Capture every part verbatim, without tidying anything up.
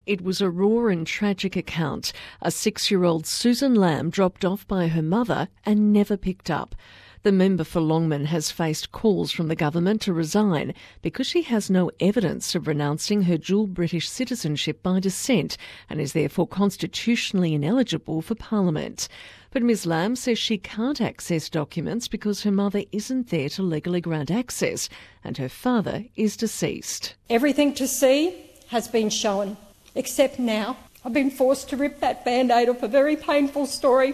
It was a raw and tragic account. A six-year-old Susan Lamb dropped off by her mother and never picked up. The member for Longman has faced calls from the government to resign because she has no evidence of renouncing her dual British citizenship by descent and is therefore constitutionally ineligible for Parliament. But Ms Lamb says she can't access documents because her mother isn't there to legally grant access and her father is deceased. Everything to see has been shown. Except now, I've been forced to rip that Band-Aid off a very painful story.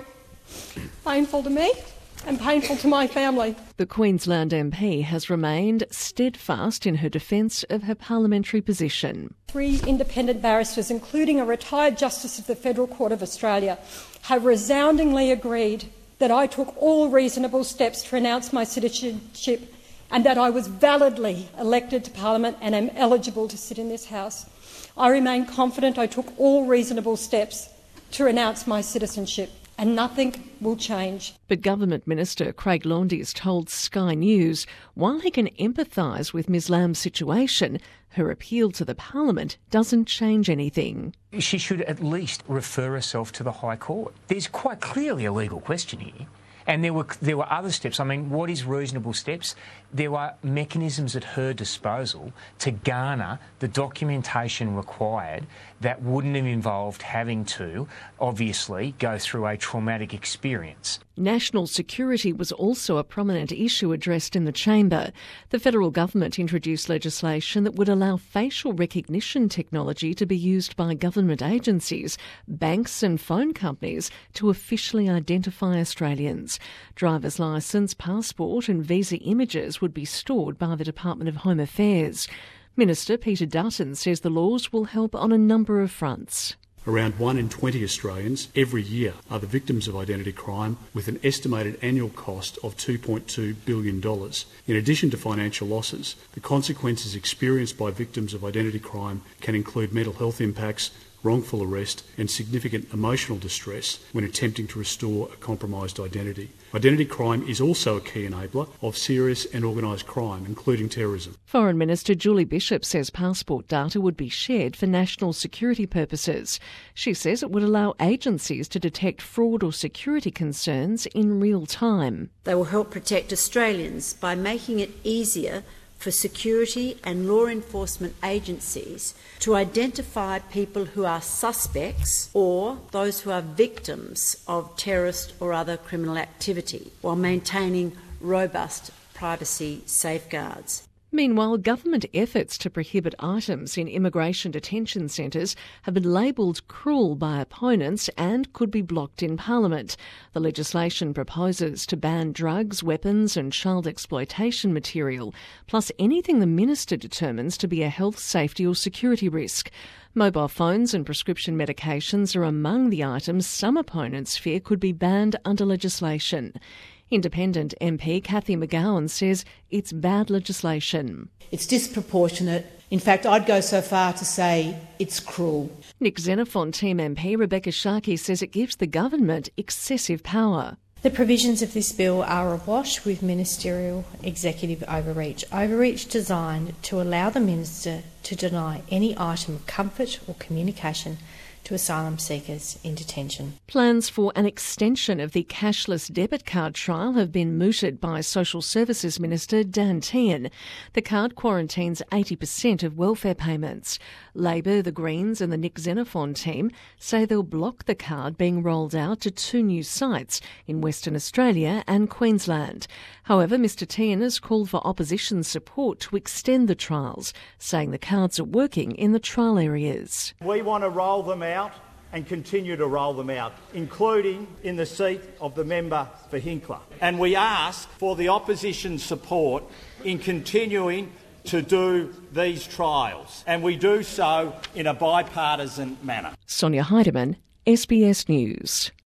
Painful to me and painful to my family. The Queensland M P has remained steadfast in her defence of her parliamentary position. Three independent barristers, including a retired Justice of the Federal Court of Australia, have resoundingly agreed that I took all reasonable steps to renounce my citizenship and that I was validly elected to Parliament and am eligible to sit in this House. I remain confident I took all reasonable steps to renounce my citizenship and nothing will change. But Government Minister Craig Laundies told Sky News while he can empathise with Ms Lamb's situation, her appeal to the Parliament doesn't change anything. She should at least refer herself to the High Court. There's quite clearly a legal question here. And there were there were other steps. I mean, what is reasonable steps? There were mechanisms at her disposal to garner the documentation required that wouldn't have involved having to, obviously, go through a traumatic experience. National security was also a prominent issue addressed in the chamber. The federal government introduced legislation that would allow facial recognition technology to be used by government agencies, banks and phone companies to officially identify Australians. Driver's licence, passport and visa images would be stored by the Department of Home Affairs. Minister Peter Dutton says the laws will help on a number of fronts. Around one in twenty Australians every year are the victims of identity crime, with an estimated annual cost of two point two billion dollars. In addition to financial losses, the consequences experienced by victims of identity crime can include mental health impacts, wrongful arrest and significant emotional distress when attempting to restore a compromised identity. Identity crime is also a key enabler of serious and organised crime, including terrorism. Foreign Minister Julie Bishop says passport data would be shared for national security purposes. She says it would allow agencies to detect fraud or security concerns in real time. They will help protect Australians by making it easier for security and law enforcement agencies to identify people who are suspects or those who are victims of terrorist or other criminal activity, while maintaining robust privacy safeguards. Meanwhile, government efforts to prohibit items in immigration detention centres have been labelled cruel by opponents and could be blocked in Parliament. The legislation proposes to ban drugs, weapons and child exploitation material, plus anything the minister determines to be a health, safety or security risk. Mobile phones and prescription medications are among the items some opponents fear could be banned under legislation. Independent M P Cathy McGowan says it's bad legislation. It's disproportionate. In fact, I'd go so far to say it's cruel. Nick Xenophon Team M P Rebecca Sharkey says it gives the government excessive power. The provisions of this bill are awash with ministerial executive overreach. Overreach designed to allow the minister to deny any item of comfort or communication to asylum seekers in detention. Plans for an extension of the cashless debit card trial have been mooted by Social Services Minister Dan Tehan. The card quarantines eighty percent of welfare payments. Labor, the Greens and the Nick Xenophon team say they'll block the card being rolled out to two new sites in Western Australia and Queensland. However, Mr Tehan has called for opposition support to extend the trials, saying the cards are working in the trial areas. We want to roll them out and continue to roll them out, including in the seat of the member for Hinkler. And we ask for the opposition support in continuing to do these trials, and we do so in a bipartisan manner. Sonia Heidemann, S B S News.